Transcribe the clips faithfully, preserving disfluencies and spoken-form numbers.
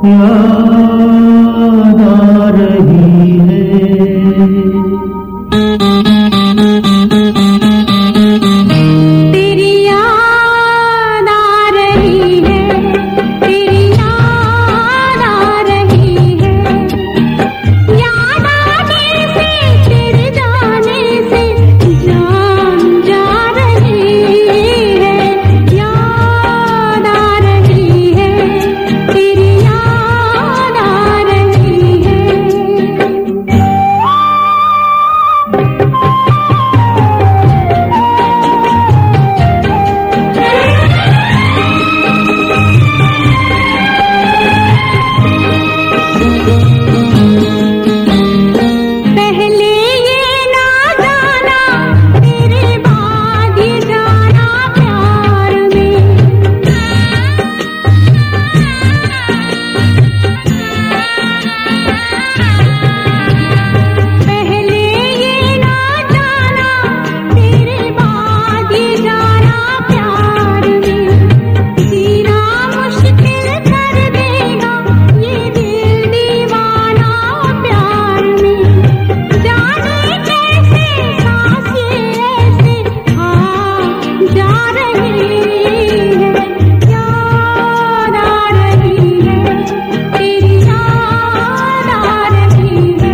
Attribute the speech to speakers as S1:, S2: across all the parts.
S1: याद आ रही है।
S2: तेरी याद आ रही है, तेरी याद आ रही है। याद आने से, तेरे जाने से जान जा रही है। याद आ रही है, तेरी याद आ रही है। पहले ये ना जाना, तेरे बाद ये जाना प्यार में। पहले ये ना जाना, तेरे बाद ये जाना प्यार में। जीना मुश्किल कर देगा ये दिल दीवाना प्यार में। जाने कैसे सांसें ऐसे हाँ जा रही है। याद आ रही है, तेरी याद आ रही है।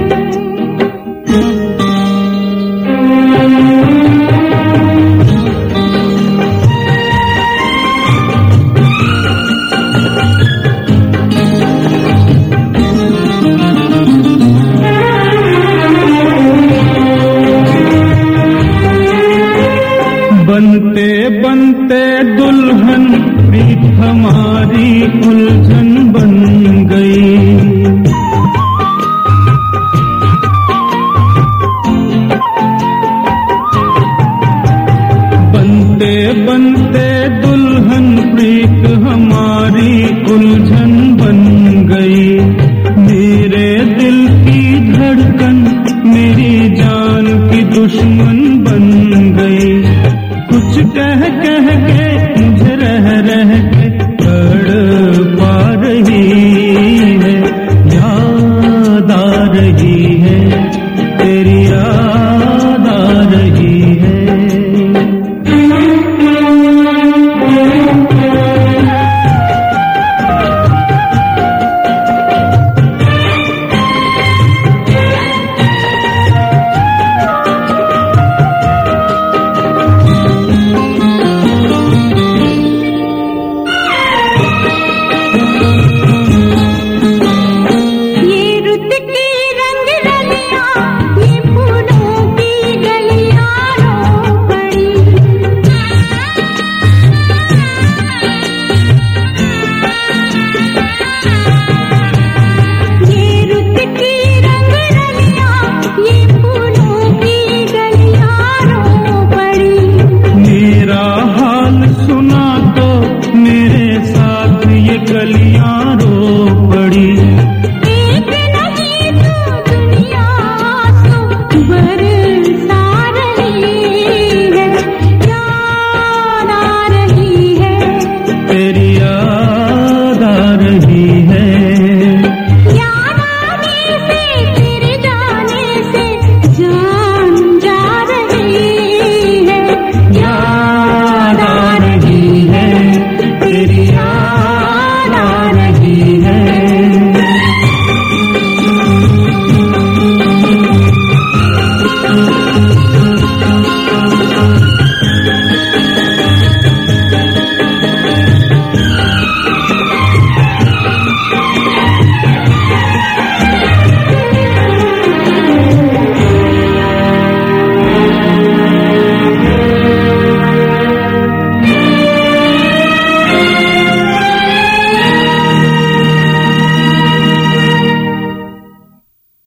S1: बनते बनते दुल्हन प्रीत हमारी उलझन बन गई। बनते बनते दुल्हन प्रीत हमारी उलझन बन गई। मेरे दिल की धड़कन मेरी जान की दुश्मन